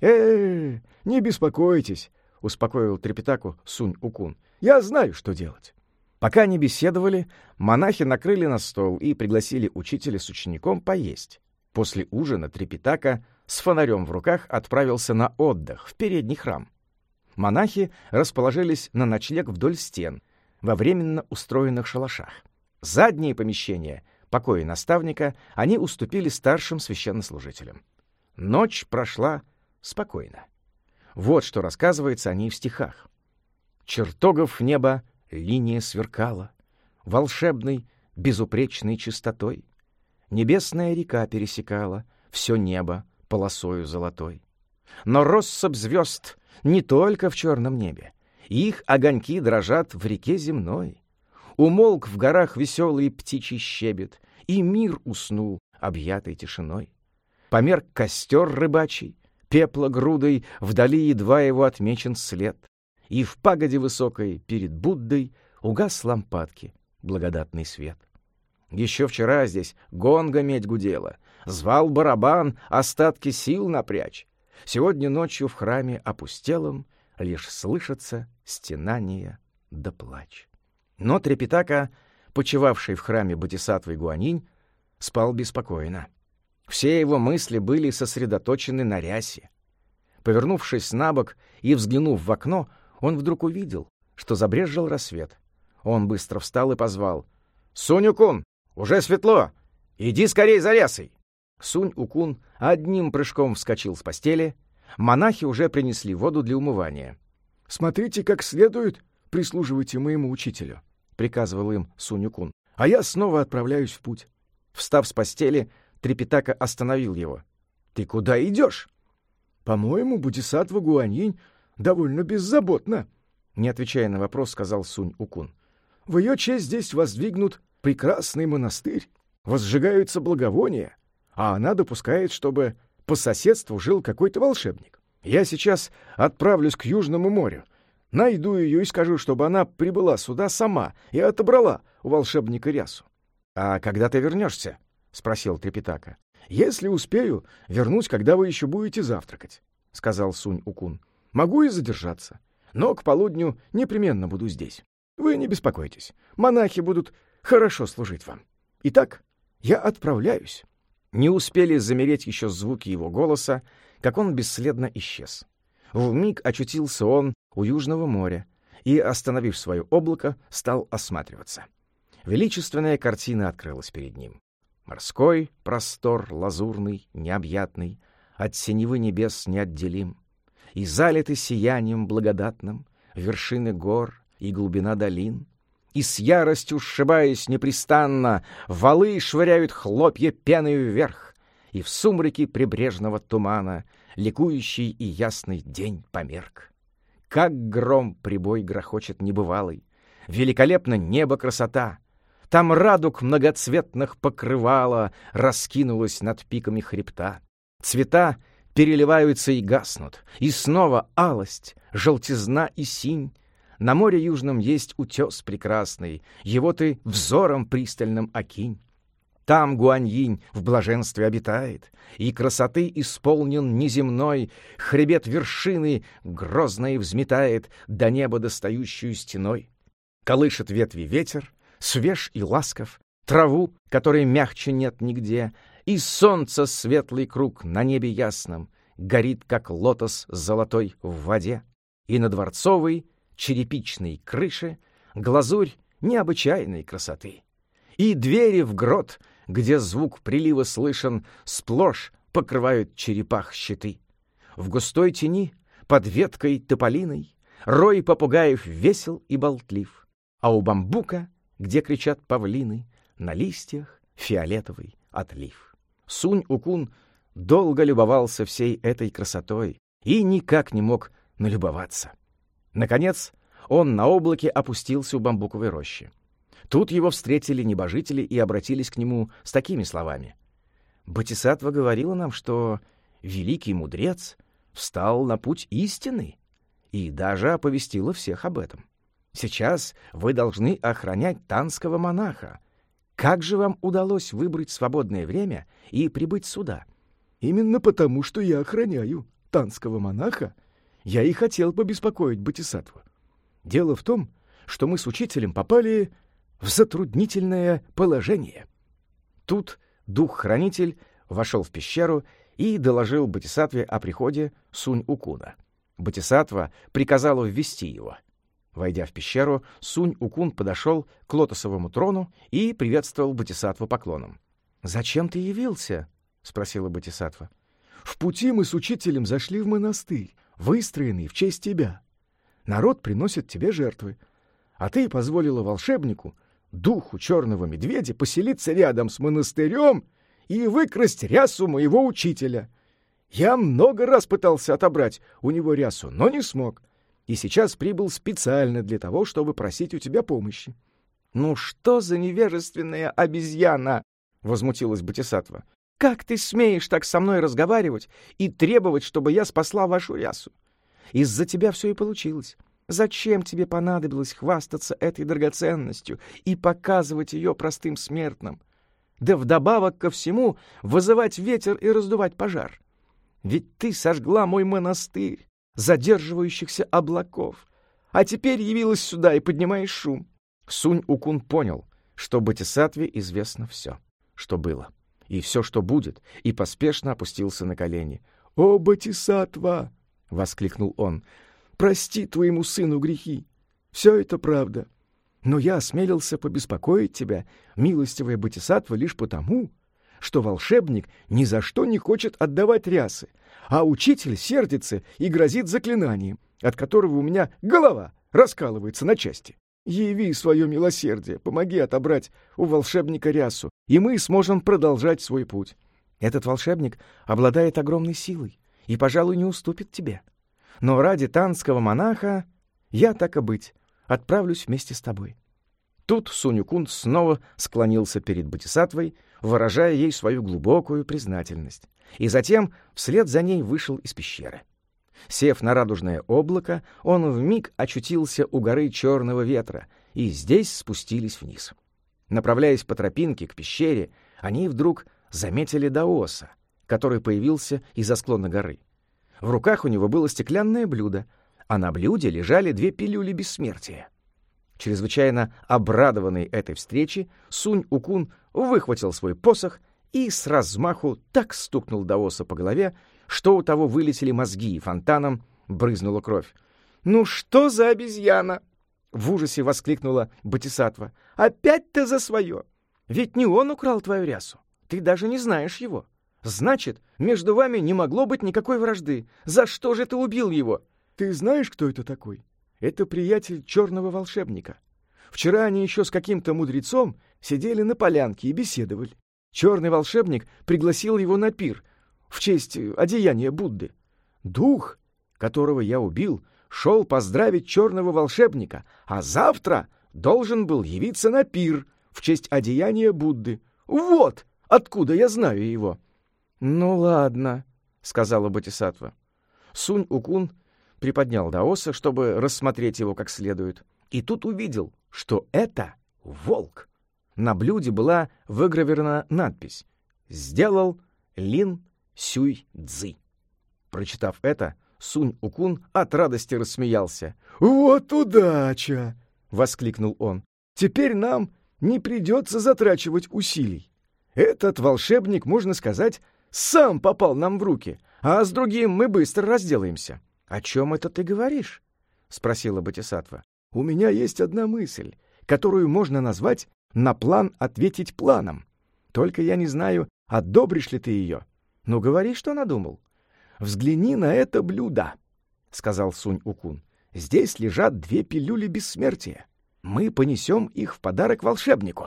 «Э-э, не беспокойтесь», — успокоил Трипитаку Сунь-Укун. «Я знаю, что делать». Пока они беседовали, монахи накрыли на стол и пригласили учителя с учеником поесть. После ужина Трипитака с фонарем в руках отправился на отдых в передний храм. Монахи расположились на ночлег вдоль стен, во временно устроенных шалашах. Задние помещения, покои наставника, они уступили старшим священнослужителям. Ночь прошла спокойно. Вот что рассказывается о ней в стихах. «Чертогов неба линия сверкала, волшебной, безупречной чистотой. небесная река пересекала все небо полосою золотой. Но россыпь звезд не только в черном небе, их огоньки дрожат в реке земной. Умолк в горах веселый птичий щебет, и мир уснул, объятый тишиной. Померк костер рыбачий, пепла грудой, вдали едва его отмечен след, и в пагоде высокой перед Буддой угас лампадки благодатный свет. Еще вчера здесь гонга медь гудела, звал барабан остатки сил напрячь. Сегодня ночью в храме опустелом лишь слышатся стенания да плач. Но Трипитака, почивавший в храме Бодхисаттвы Гуаньинь, спал беспокойно. Все его мысли были сосредоточены на рясе. Повернувшись на бок и взглянув в окно, он вдруг увидел, что забрезжил рассвет. Он быстро встал и позвал: «Сунь-укун, уже светло! Иди скорей за рясой!» Сунь-укун одним прыжком вскочил с постели. Монахи уже принесли воду для умывания. «Смотрите, как следует прислуживайте моему учителю», — приказывал им Сунь-укун, «а я снова отправляюсь в путь». Встав с постели, Трипитака остановил его. «Ты куда идешь?» «По-моему, Бодхисаттва Гуаньинь довольно беззаботна», — не отвечая на вопрос, сказал Сунь-укун. «В ее честь здесь воздвигнут прекрасный монастырь, возжигаются благовония, а она допускает, чтобы по соседству жил какой-то волшебник. Я сейчас отправлюсь к Южному морю, найду ее и скажу, чтобы она прибыла сюда сама и отобрала у волшебника рясу». «А когда ты вернешься?» — спросил Трипитака. «Если успею, вернусь, когда вы еще будете завтракать», — сказал Сунь-укун. «Могу и задержаться, но к полудню непременно буду здесь. Вы не беспокойтесь, монахи будут хорошо служить вам. Итак, я отправляюсь». Не успели замереть еще звуки его голоса, как он бесследно исчез. Вмиг очутился он у Южного моря и, остановив свое облако, стал осматриваться. Величественная картина открылась перед ним. Морской простор лазурный, необъятный, от синевы небес неотделим, и залиты сиянием благодатным вершины гор и глубина долин, и с яростью сшибаясь непрестанно, валы швыряют хлопья пеной вверх, и в сумраке прибрежного тумана ликующий и ясный день померк. Как гром прибой грохочет небывалый, великолепно небо красота, там радуг многоцветных покрывало раскинулось над пиками хребта. Цвета переливаются и гаснут, и снова алость, желтизна и синь. На море южном есть утес прекрасный, его ты взором пристальным окинь. Там Гуаньинь в блаженстве обитает, и красоты исполнен неземной, хребет вершины грозно и взметает до неба достающую стеной. Колышет ветви ветер, свеж и ласков, траву, которой мягче нет нигде, и солнце светлый круг на небе ясном горит, как лотос золотой в воде, и на дворцовой черепичной крыше глазурь необычайной красоты. И двери в грот, где звук прилива слышен, сплошь покрывают черепах щиты. В густой тени, под веткой тополиной, рой попугаев весел и болтлив, а у бамбука, где кричат павлины, на листьях фиолетовый отлив. Сунь-укун долго любовался всей этой красотой и никак не мог налюбоваться. Наконец, он на облаке опустился у бамбуковой рощи. Тут его встретили небожители и обратились к нему с такими словами. «Бодхисаттва говорила нам, что великий мудрец встал на путь истины и даже оповестила всех об этом. Сейчас вы должны охранять танского монаха. Как же вам удалось выбрать свободное время и прибыть сюда?» «Именно потому, что я охраняю танского монаха, я и хотел побеспокоить Бодхисаттву. Дело в том, что мы с учителем попали в затруднительное положение». Тут дух-хранитель вошел в пещеру и доложил Бодхисаттве о приходе Сунь-укуна. Бодхисаттва приказала ввести его. Войдя в пещеру, Сунь-укун подошел к лотосовому трону и приветствовал Бодхисаттву поклоном. «Зачем ты явился?» — спросила Бодхисаттва. «В пути мы с учителем зашли в монастырь, выстроенный в честь тебя. Народ приносит тебе жертвы, а ты позволила волшебнику, духу черного медведя, поселиться рядом с монастырем и выкрасть рясу моего учителя. Я много раз пытался отобрать у него рясу, но не смог. И сейчас прибыл специально для того, чтобы просить у тебя помощи». «Ну что за невежественная обезьяна!» — возмутилась Бодхисаттва. «Как ты смеешь так со мной разговаривать и требовать, чтобы я спасла вашу рясу? Из-за тебя все и получилось. Зачем тебе понадобилось хвастаться этой драгоценностью и показывать ее простым смертным? Да вдобавок ко всему вызывать ветер и раздувать пожар. Ведь ты сожгла мой монастырь задерживающихся облаков, а теперь явилась сюда и поднимаешь шум». Сунь-укун понял, что Бодхисаттве известно все, что было, и все, что будет, и поспешно опустился на колени. «О, Бодхисаттва!» — воскликнул он. «Прости твоему сыну грехи. Все это правда. Но я осмелился побеспокоить тебя, милостивая Бодхисаттва, лишь потому, что волшебник ни за что не хочет отдавать рясы, а учитель сердится и грозит заклинанием, от которого у меня голова раскалывается на части. Яви свое милосердие, помоги отобрать у волшебника рясу, и мы сможем продолжать свой путь. Этот волшебник обладает огромной силой и, пожалуй, не уступит тебе. Но ради танского монаха я, так и быть, отправлюсь вместе с тобой». Тут Сунь-укун снова склонился перед Бодхисаттвой, выражая ей свою глубокую признательность, и затем вслед за ней вышел из пещеры. Сев на радужное облако, он вмиг очутился у горы Черного Ветра, и здесь спустились вниз. Направляясь по тропинке к пещере, они вдруг заметили даоса, который появился из-за склона горы. В руках у него было стеклянное блюдо, а на блюде лежали две пилюли бессмертия. Чрезвычайно обрадованный этой встрече, Сунь-укун выхватил свой посох и с размаху так стукнул даоса по голове, что у того вылетели мозги и фонтаном брызнула кровь. «Ну что за обезьяна!» — в ужасе воскликнула Бодхисаттва. «Опять ты за свое! Ведь не он украл твою рясу, ты даже не знаешь его. Значит, между вами не могло быть никакой вражды. За что же ты убил его?» «Ты знаешь, кто это такой? Это приятель черного волшебника. Вчера они еще с каким-то мудрецом сидели на полянке и беседовали. Черный волшебник пригласил его на пир в честь одеяния Будды. Дух, которого я убил, шел поздравить черного волшебника, а завтра должен был явиться на пир в честь одеяния Будды. Вот откуда я знаю его». «Ну ладно», — сказала Бодхисаттва. Сунь-укун приподнял даоса, чтобы рассмотреть его как следует, и тут увидел, что это волк. На блюде была выгравирована надпись «Сделал Лин Сюй Цзы». Прочитав это, Сунь-укун от радости рассмеялся. «Вот удача!» — воскликнул он. «Теперь нам не придется затрачивать усилий. Этот волшебник, можно сказать, сам попал нам в руки, а с другим мы быстро разделаемся». «О чем это ты говоришь?» — спросила Бодхисаттва. «У меня есть одна мысль, которую можно назвать «на план ответить планом». Только я не знаю, одобришь ли ты ее. Ну, говори, что надумал». «Взгляни на это блюдо», — сказал Сунь-укун. «Здесь лежат две пилюли бессмертия. Мы понесем их в подарок волшебнику.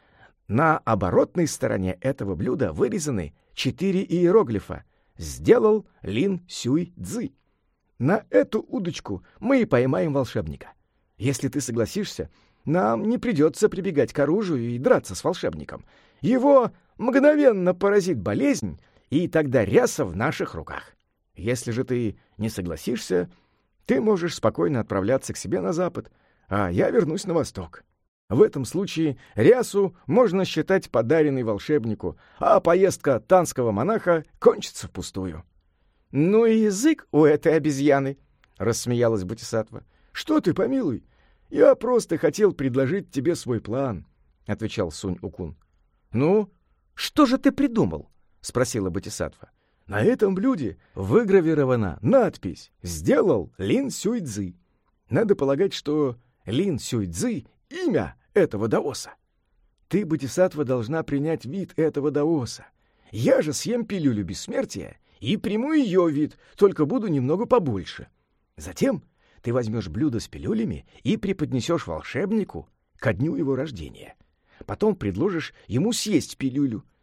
На оборотной стороне этого блюда вырезаны четыре иероглифа «Сделал Лин Сюй Цзы». На эту удочку мы и поймаем волшебника. Если ты согласишься, нам не придется прибегать к оружию и драться с волшебником. Его мгновенно поразит болезнь, и тогда ряса в наших руках. Если же ты не согласишься, ты можешь спокойно отправляться к себе на запад, а я вернусь на восток. В этом случае рясу можно считать подаренной волшебнику, а поездка танского монаха кончится впустую». «Ну и язык у этой обезьяны!» — рассмеялась Бодхисаттва. «Что ты, помилуй? Я просто хотел предложить тебе свой план», — отвечал Сунь-укун. «Ну, что же ты придумал?» — спросила Бодхисаттва. «На этом блюде выгравирована надпись «Сделал Лин Сюй Цзы». Надо полагать, что Лин Сюй Цзы — имя этого даоса. Ты, Бодхисаттва, должна принять вид этого даоса. Я же съем пилюлю бессмертия и приму ее вид, только буду немного побольше. Затем ты возьмешь блюдо с пилюлями и преподнесешь волшебнику ко дню его рождения. Потом предложишь ему съесть пилюлю,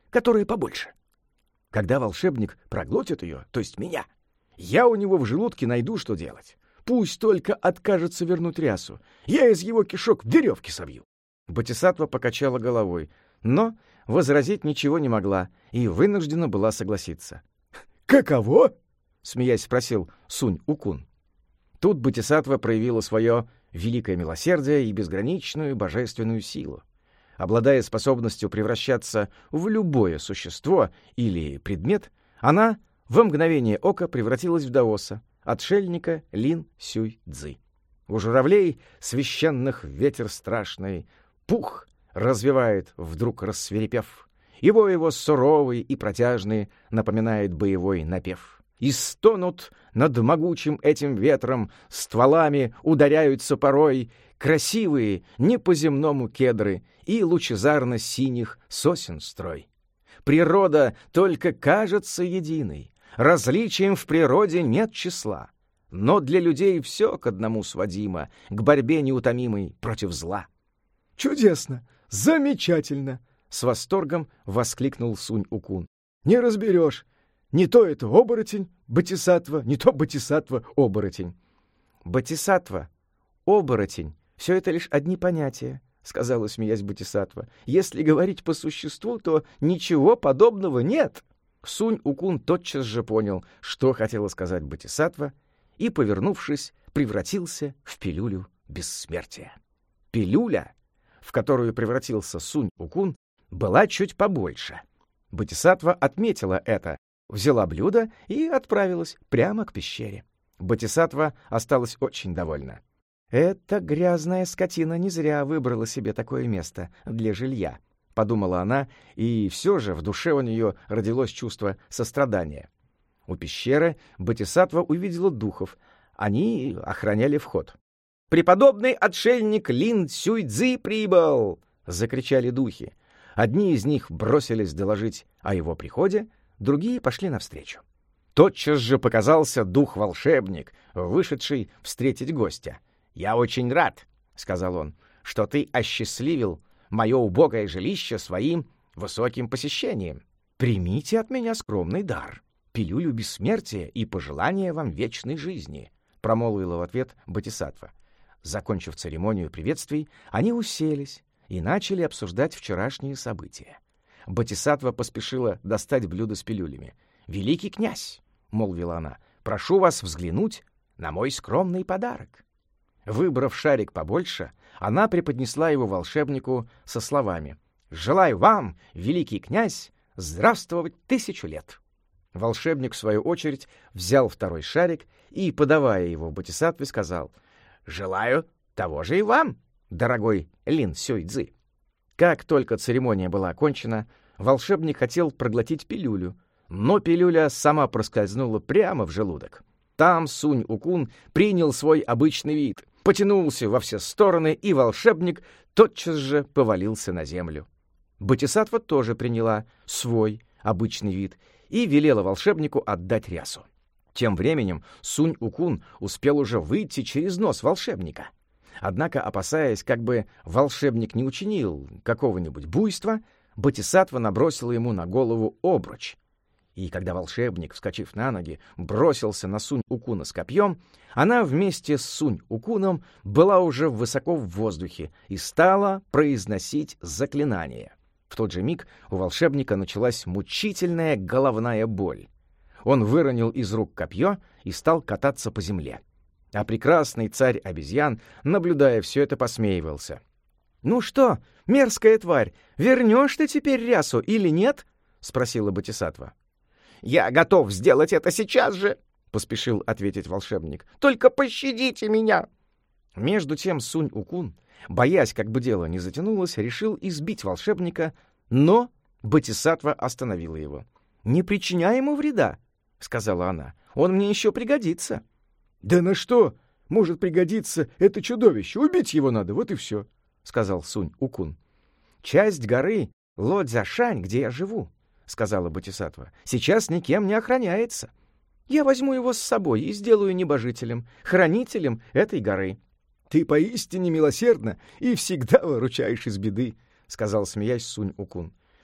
которая побольше. Когда волшебник проглотит ее, то есть меня, я у него в желудке найду, что делать. Пусть только откажется вернуть рясу. Я из его кишок веревки собью. Бодхисаттва покачала головой, но возразить ничего не могла и вынуждена была согласиться. «Каково?» — смеясь спросил Сунь-Укун. Тут Бодхисаттва проявила свое великое милосердие и безграничную божественную силу. Обладая способностью превращаться в любое существо или предмет, она в мгновение ока превратилась в даоса, отшельника Лин-Сюй-Цзы. У журавлей священных ветер страшный, пух развивает, вдруг рассвирепев. Его его суровый и протяжный напоминает боевой напев. И стонут над могучим этим ветром, стволами ударяются порой красивые, не по-земному кедры и лучезарно-синих сосен строй. Природа только кажется единой, различием в природе нет числа, но для людей все к одному сводимо, к борьбе неутомимой против зла. «Чудесно! Замечательно!» — с восторгом воскликнул Сунь-Укун. «Не разберешь. Не то это оборотень, бодхисаттва, не то бодхисаттва, оборотень». «Бодхисаттва, оборотень — все это лишь одни понятия», — сказала, смеясь, бодхисаттва. «Если говорить по существу, то ничего подобного нет». Сунь-Укун тотчас же понял, что хотела сказать бодхисаттва, и, повернувшись, превратился в пилюлю бессмертия. Пилюля, в которую превратился Сунь-Укун, была чуть побольше. Бодхисаттва отметила это, взяла блюдо и отправилась прямо к пещере. Бодхисаттва осталась очень довольна. «Эта грязная скотина не зря выбрала себе такое место для жилья», — подумала она, и все же в душе у нее родилось чувство сострадания. У пещеры Бодхисаттва увидела духов. Они охраняли вход. «Преподобный отшельник Лин-Сюй-Цзы прибыл!» — закричали духи. Одни из них бросились доложить о его приходе, другие пошли навстречу. Тотчас же показался дух-волшебник, вышедший встретить гостя. «Я очень рад, — сказал он, — что ты осчастливил мое убогое жилище своим высоким посещением. Примите от меня скромный дар, пилюлю бессмертия и пожелание вам вечной жизни», — промолвила в ответ Бодхисаттва. Закончив церемонию приветствий, они уселись и начали обсуждать вчерашние события. Бодхисаттва поспешила достать блюдо с пилюлями. «Великий князь, — молвила она, — прошу вас взглянуть на мой скромный подарок». Выбрав шарик побольше, она преподнесла его волшебнику со словами: «Желаю вам, великий князь, здравствовать тысячу лет». Волшебник, в свою очередь, взял второй шарик и, подавая его Бодхисаттве, сказал: «Желаю того же и вам, дорогой Лин-Сюй-Цзы». Как только церемония была окончена, волшебник хотел проглотить пилюлю, но пилюля сама проскользнула прямо в желудок. Там Сунь-Укун принял свой обычный вид, потянулся во все стороны, и волшебник тотчас же повалился на землю. Бодхисаттва тоже приняла свой обычный вид и велела волшебнику отдать рясу. Тем временем Сунь-Укун успел уже выйти через нос волшебника. Однако, опасаясь, как бы волшебник не учинил какого-нибудь буйства, Бодхисаттва набросила ему на голову обруч. И когда волшебник, вскочив на ноги, бросился на Сунь-Укуна с копьем, она вместе с Сунь-Укуном была уже высоко в воздухе и стала произносить заклинание. В тот же миг у волшебника началась мучительная головная боль. Он выронил из рук копье и стал кататься по земле. А прекрасный царь обезьян, наблюдая все это, посмеивался. «Ну что, мерзкая тварь, вернешь ты теперь рясу или нет?» — спросила Бодхисаттва. «Я готов сделать это сейчас же!» — поспешил ответить волшебник. «Только пощадите меня!» Между тем Сунь-Укун, боясь, как бы дело не затянулось, решил избить волшебника, но Бодхисаттва остановила его. «Не причиняй ему вреда», — сказала она. «Он мне еще пригодится». «Да на что может пригодиться это чудовище? Убить его надо, вот и все», — сказал Сунь-Укун. «Часть горы Лодзяшань, где я живу, — сказала Бодхисаттва, — сейчас никем не охраняется. Я возьму его с собой и сделаю небожителем, хранителем этой горы». «Ты поистине милосердна и всегда выручаешь из беды», — сказал, смеясь, Сунь-Укун.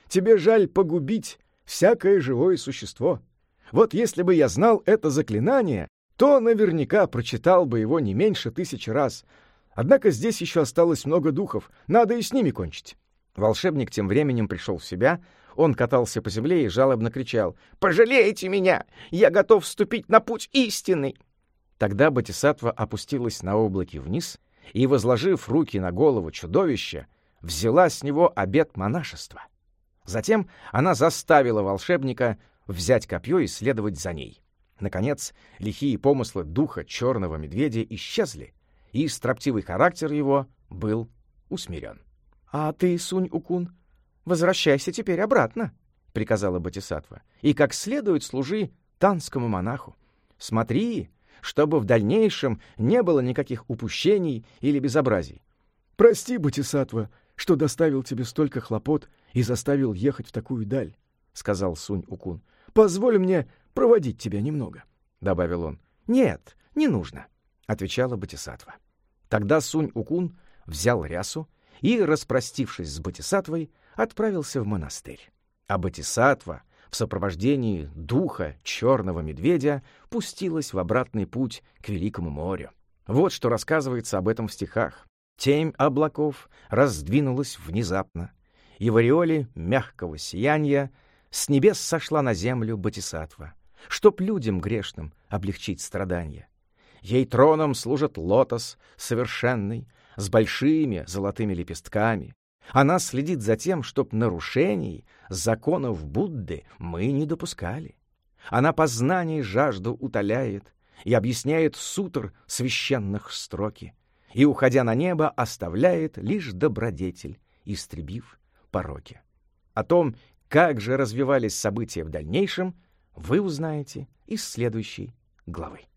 тебе жаль погубить всякое живое существо. Вот если бы я знал это заклинание, то наверняка прочитал бы его не меньше тысячи раз. Однако здесь еще осталось много духов, надо и с ними кончить». Волшебник тем временем пришел в себя, он катался по земле и жалобно кричал: «Пожалейте меня! Я готов вступить на путь истинный!» Тогда Бодхисаттва опустилась на облаке вниз и, возложив руки на голову чудовища, взяла с него обет монашества. Затем она заставила волшебника взять копье и следовать за ней. Наконец, лихие помыслы духа черного медведя исчезли, и строптивый характер его был усмирен. «А ты, Сунь-Укун, возвращайся теперь обратно», — приказала Бодхисаттва, «и как следует служи танскому монаху. Смотри, чтобы в дальнейшем не было никаких упущений или безобразий». «Прости, Бодхисаттва, что доставил тебе столько хлопот и заставил ехать в такую даль», — сказал Сунь-Укун. «Позволь мне проводить тебя немного», — добавил он. «Нет, не нужно», — отвечала Бодхисаттва. Тогда Сунь-Укун взял рясу и, распростившись с Бодхисаттвой, отправился в монастырь. А Бодхисаттва в сопровождении духа черного медведя пустилась в обратный путь к Великому морю. Вот что рассказывается об этом в стихах. «Темь облаков раздвинулась внезапно, и в ореоле мягкого сияния с небес сошла на землю Бодхисаттва, чтоб людям грешным облегчить страдания. Ей троном служит лотос совершенный, с большими золотыми лепестками. Она следит за тем, чтоб нарушений законов Будды мы не допускали. Она познаний жажду утоляет и объясняет сутр священных строки, и, уходя на небо, оставляет лишь добродетель, истребив пороки». О том, как же развивались события в дальнейшем, вы узнаете из следующей главы.